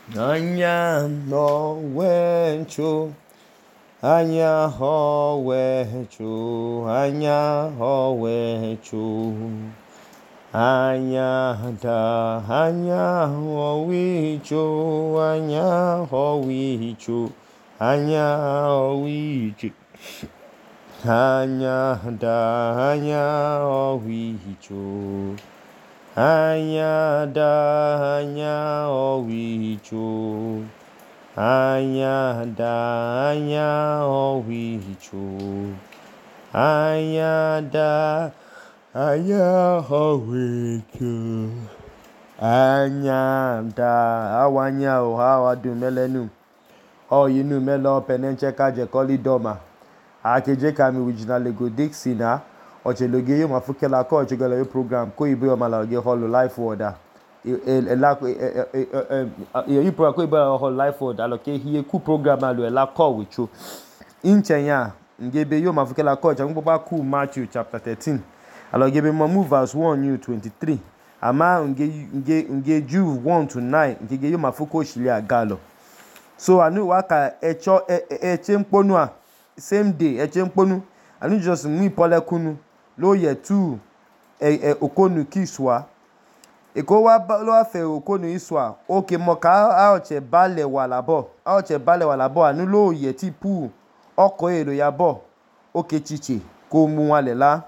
Anya no wencho, anya ho wecho, anya ho wecho, anya da, anya ho wicho, anya ho wicho, anya ho wicho, anya da, anya ho wicho. Anya da anya owicho, anya da anya owicho, anya da anya owicho, anya da awanya o hawa du melenu o yinu melo penenche kaje koli doma akeje kami original lego dixina ocheloge yo mafukela ko ochegala yo program ko ibe o malage holo life order ela yo program ko ibe holo life order aloke hiye ku program alo ela ko wicho inchenya ngebe yo mafukela ko changu ba ku Matthew chapter 13 aloge be mo move verse 1 new 23 ama nge Jude 1 to 9 ngege yo mafuko shile agalo so anu waka eche mkponu a same day eche mkponu anu just mu ipole kunu lo ye tu okonu kiswa eko wa lo afe okonu iswa oke mo ka aoche bale wala bo anu lo ye ti pu oko ero ya bo oke chiche ko mu wale la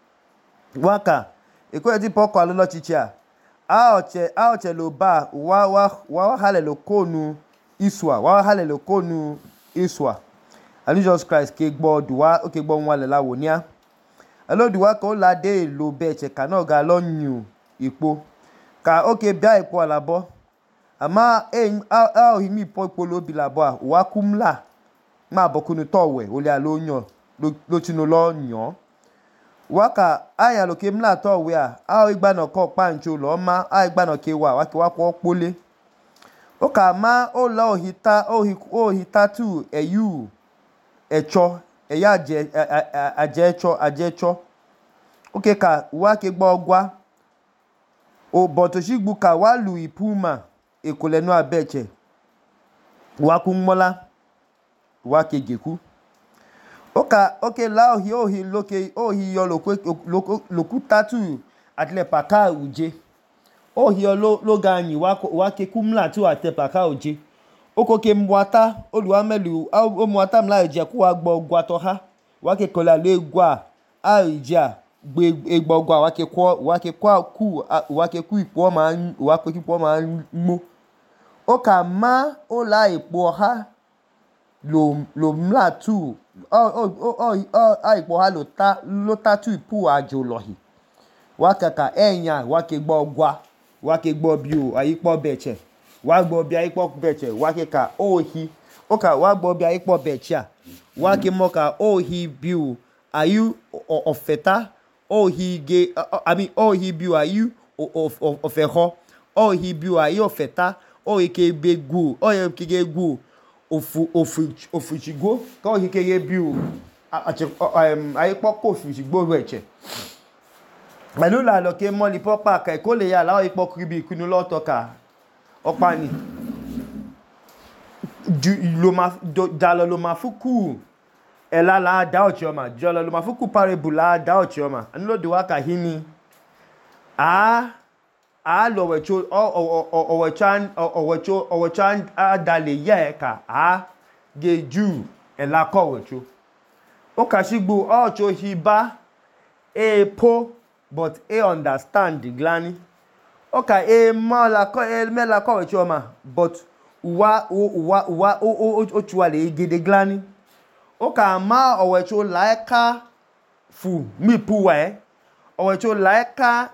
waka eko ti poko alolo chiche a aoche lo ba wa halelo konu iswa wa halelo konu iswa and Jesus Christ ke gbo duwa o ke gbo won le lawo ni a elo duwa ko la de lo be che kana ga lo nyu ipo ka o ke bia ipo alabo ama a o himi ipo lo bi labo a wa kumla ma bokunu towe o le alo yan lo tinu lo yan waka aya lo ke mla towe a o igba na ko pancho lo ma a igba na ke wa ke wa ko pole o ka ma o la ohita tu eyu echo eya ajecho oke ka wa ke gbo ogwa o botoshigbu ka wa lu ipuma ekolenu abeche wa ku mola wa ke geku oke la ohi loke ohi yo lokuta tu atle paka uje ohi lo ganyi wa ke kumla tu ate paka uje oko ke mwata oluwa melu o mwata mla eje ku wa gbo ogwa to ha wa ke kola le gwa a ija gbe egbo ogwa wa ke ku ipo ma wa ke ipo ma mo o ka ma o la ipo ha lo mla tu a ipo ha lo ta tu ipo ajo lohi wa kaka enya wa ke gbo ogwa wa ke gbo bi o ayipo beche wa gbo bi ayipo beche wa ke ka ohi o ka wa gbo bi ayipo beche a wa ke mo ka ohi bi o ayu ofeta ohi ge ohi bi o ayu ofeho ohi bi o ayu ofeta ohi ke begu ohi ke gegu ofuchigo ka ohi ke ye bi o ayipo ko ofuchigo reche pẹ̀lú làlọ́kẹ́ mọ́lì pọ́pá àkà ìkó lè yà láwọ́ ipò kìrìbì ìkúnnú lọ́tọ̀ọ̀kà ọ̀pá ni jàlọ ló ma fúkú ẹ̀lá láàdá ọ̀chí ọmọ jàlọ ló ma fúkú parable láàdá ọ̀chí ọmọ anúlòdì wákà hí ni lọ ọ̀wẹ̀chọ́ àdàlẹ̀ yẹ ẹ̀ka gẹ̀ẹ́jù ẹ̀lá kọ̀wẹ̀chọ́ ó kà sígbò ọ̀chọ́ hìbá èèpo but understand the glani okay mela ko we choma but wa o chuwa le gede glani oka ma owe cho laika fu mi puwa owe cho laika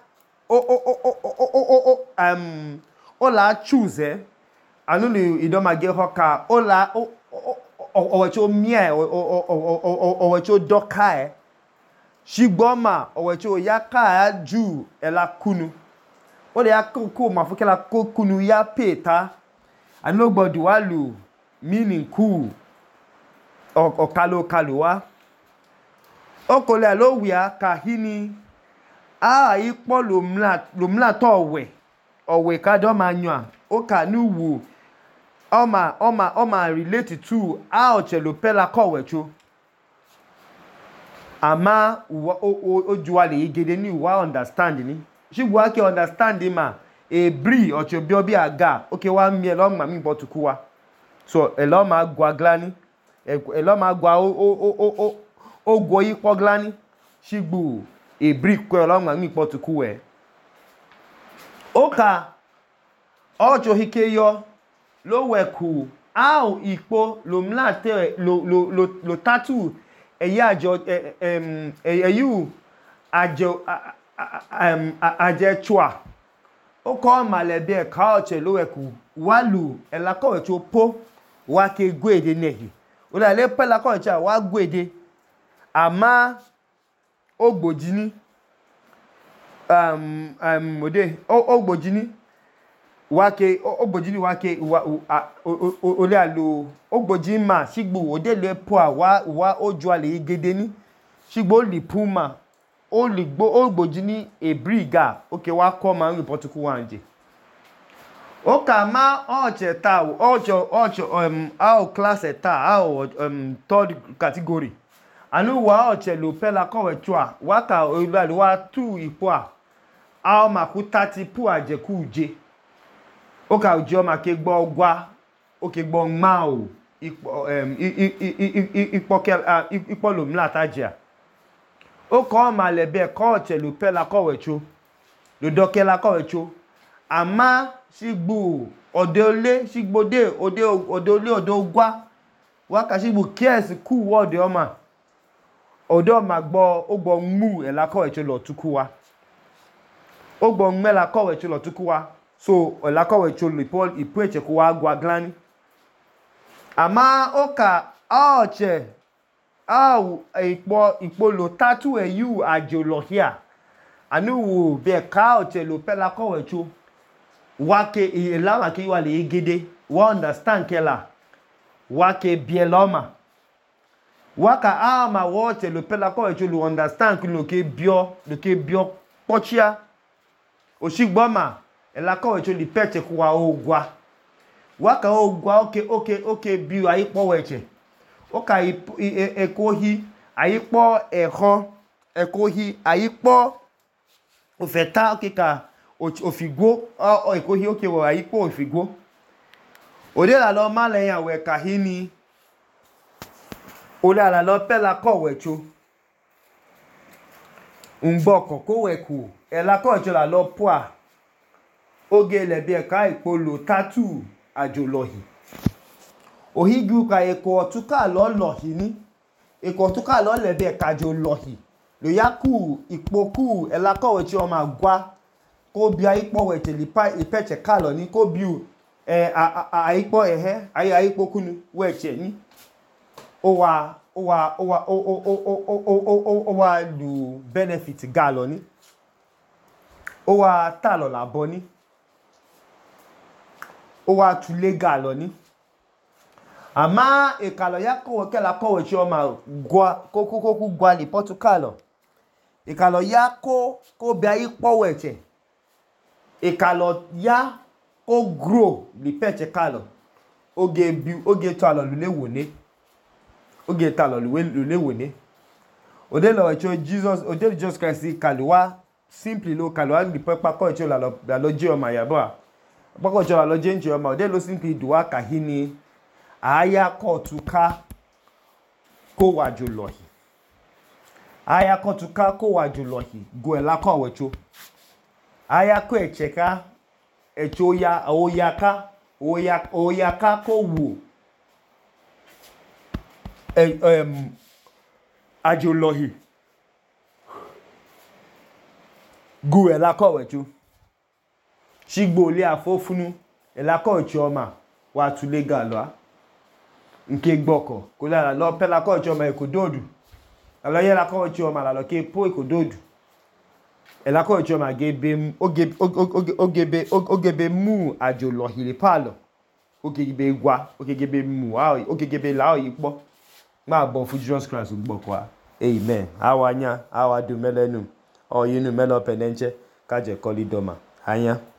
o la choose anu ni idoma ge hoka o la owe cho mie owe cho doka shigboma owecho ya ka ju ela kunu o le akoko mafukela kunu ya peta anogbodi walu meaning ku okalo wa okole lo wia ka hini ipo lo mla to owe ka do ma yan o ka nu wu Oma relate to how chelo pela kowecho. Ama ojuale igede ni wa understand ni. Shigwa ke understand ma e bri ocho biobi aga. Okay wa mi elo ma mi botuku wa. So elo ma gwa glani. Elo ma gwa o gwo yipo glani. Shigbu e bri ko elo ma mi botuku we. Oka ocho hike yo lo weku au ipo lo mlate lo tatu eya ajo eyu aje chua o ko malebe ka oche lo weku walu elako echo po wa ke gwede nehi o la le pela ko echa wa gwede ama ogbojini ode ogbojini wake ogbojini wake ole alo ogboji ma sigbo ode le po wa oju ale igede ni sigbo li puma o li gbo ogbojini ebriga okay wa ko ma report ku wanje o ka ma oche ta ocho our class eta our third category anu wa oche lo pela ko we twa wa ka ole wa 2 ipo a ma ku 30 pu aje ku je oka ujo ma ke gbo ogwa o ke gbo ma o ipo lo mlata ja o ko ma lebe ko chelu pela ko wecho lo doke la ko wecho ama sigbu odole sigbode odole odogwa waka sigbu kies ku word o ma odo ma gbo ogbo mu e la ko wecho lo tuku wa ogbo nme la ko wecho lo tuku wa so olakowe cholo Paul ipreche kwa gwa glani ama oka oche au ipo lo tatu eyu ajolohia anu wo be ka oche lo pela kowe cho wake elama ke wa le igede wa understand kela wake bieloma waka ama woche lo pela kowe cho lo understand lo ke bio pochia oshigboma elako wecho li peche kwa ogwa waka ogwa okay bi ayipo weche oka ekohi ayipo ehon ekohi ayipo ofeta okika ofigwo ekohi okay wo ayipo ofigwo ode la lo male yan we kahini ode la lo pela ko wecho ungboko ko weku elako wecho la lo poa oge lebe ka ipolo tatu ajolohi ohigu ka eko otuka lo lohi ni eko otuka lo lebe ka jolohi lo yaku ipoku elako wechi o ma gwa ko bi aipo weche lipa ipeche ka lo ni ko bi aipo aipo nu weche ni o wa lu benefit ga lo ni o wa ta lo labo ni o wa tule ga lo ni ama ikalo ya ko ke la ko we ma gwa koku gwa li Portugal ikalo ya ko bi ayi po weche ikalo ya ko grow li peche kalo oge to alo lule woni oge ta lo lule woni ode lo cho Jesus Christ kalwa simply lo kalwa di pepa ko cho la lo je o ma yabo pako cho la lo je nje o ma ode lo simply duwa kahini aya kotuka ko wajolohi aya kotuka ko wajolohi go ela ko wecho aya ko echeka echo ya oyaka ko wu ajolohi go ela ko wecho shigbo le afofunu ela ko echo ma wa tule galwa nke gboko ko la lo pela ko echo ma ekododu ala ye la ko echo ma la lo ke po ekododu ela ko echo ma gebe ogebe mu ajolohi le palo ogebe gwa ogebe mu ogebe la oyipo ma bo fu Jesus Christ gboko a amen awanya awadu melenu oyinu melo penenche kaje kolidoma anya